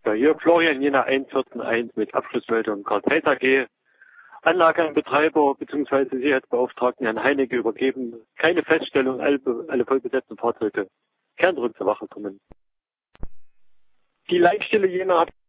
Ja, hier Florian Jena 141 mit Abschlussmeldung Karl Zeiss AG. Anlage an Betreiber bzw. Sicherheitsbeauftragten Herrn Heinecke übergeben. Keine Feststellung, alle vollbesetzten Fahrzeuge. Kehren zurück zur Wache kommen. Die Leitstelle Jena hat